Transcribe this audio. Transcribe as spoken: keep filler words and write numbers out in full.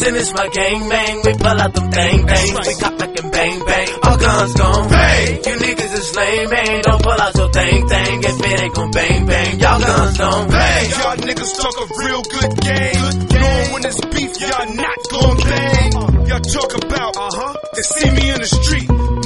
Since it's my gang bang, we pull out them bang bangs. We cop back and bang bang. All guns gon' bang. You niggas is lame, man. Don't pull out your thing thing if it ain't gon' bang bang. Y'all guns gon' bang. Y'all niggas talk a real good game. Knowing when it's beef, y'all not gon'